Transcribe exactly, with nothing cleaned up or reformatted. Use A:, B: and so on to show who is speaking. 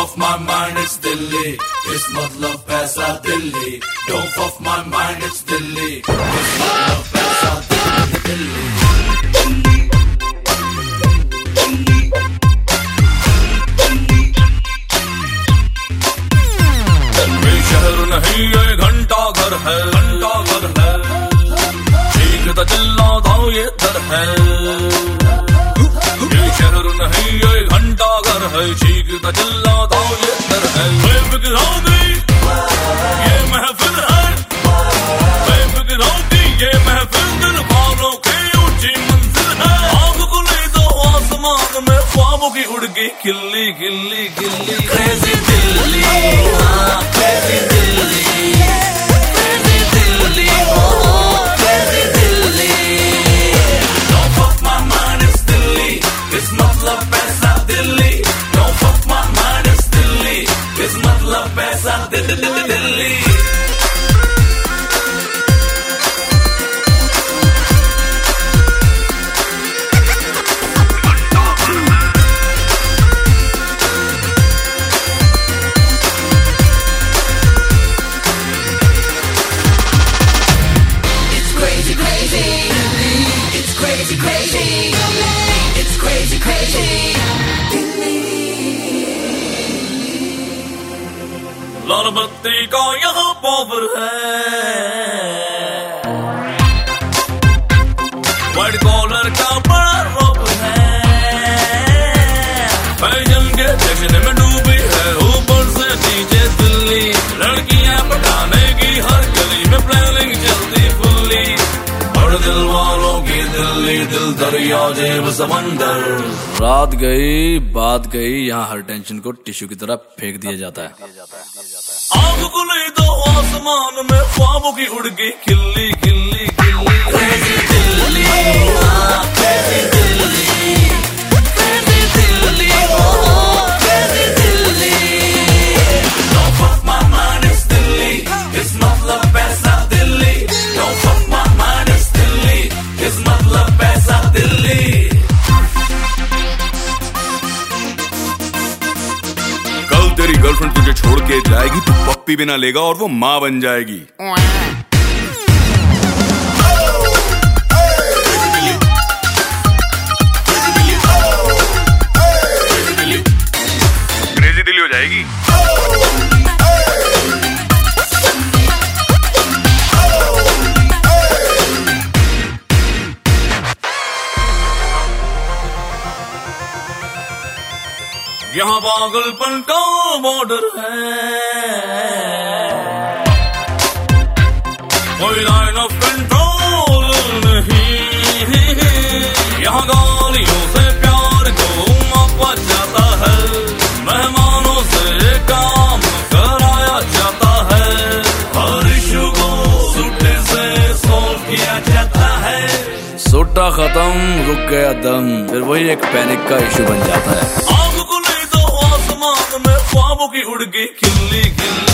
A: fuck my mind, it's Delhi. It's मतलब पैसा Delhi. Don't fuck my mind, it's Delhi. It's मतलब पैसा दिल्ली, दिल्ली. ये शहर नहीं ये घंटा घर है, घंटा घर है. चीखता चिल्लाता ये दर है. ये शहर नहीं ये घंटा घर है. चीखता चिल्लाता ये दर है. बेफिक्राती ये महफिल है. बेफिक्राती ये महफिल दिल वालों की ऊंची मंजिल है. आग खुली तो आसमान में ख्वाबों की उड़ गई खिल्ली खिल्ली खिल्ली. क्रेजी दिल्ली, हाँ crazy Delhi, crazy Delhi, oh crazy Delhi. Don't fuck my mind, it's Delhi. It's मतलब पैसा Delhi. Don't fuck my mind, it's Delhi. It's मतलब पैसा Delhi. Crazy, crazy, it's crazy, crazy. लाल बत्ती का यहाँ पावर है. व्हाइट कॉलर का बड़ा रॉब है. फैशन के जश्न में डूबी है ऊपर से नीचे दिल्ली. लड़कियां पटाने की हर गली में प्लानिंग चलती फुल्ली. और दिल वालों की दिल्ली दिल दरिया जेब समंदर.
B: रात गई बात गई, यहाँ हर टेंशन को टिश्यू की तरह फेंक दिया जाता है.
A: आग खुली तो आसमान में ख्वाबों की उड़ गई खिल्ली खिल्ली खिल्ली. क्रेजी दिल्ली, हाँ crazy Delhi, crazy Delhi, oh crazy Delhi. Don't fuck my mind, it's Delhi. It's मतलब पैसा Delhi. Don't fuck my mind, it's Delhi. It's मतलब पैसा दिल्ली. कल तेरी गर्लफ्रेंड तुझे छोड़ के जाएगी, तू पप्पी बिना लेगा और वो माँ बन जाएगी. क्रेजी दिल्ली हो जाएगी. यहाँ पागलपन का बॉर्डर है. कोई लाइन ऑफ कंट्रोल नहीं. यहाँ गालियों से प्यार को मापा जाता है. मेहमानों से काम कराया जाता है. हर इशू को सुट्टे से सॉल्व किया जाता है.
B: सोटा खत्म रुक गया दम, फिर वही एक पैनिक का इशू बन जाता है.
A: आग खुली तो आसमान में ख्वाबों की उड़ गई खिल्ली खिल्ली.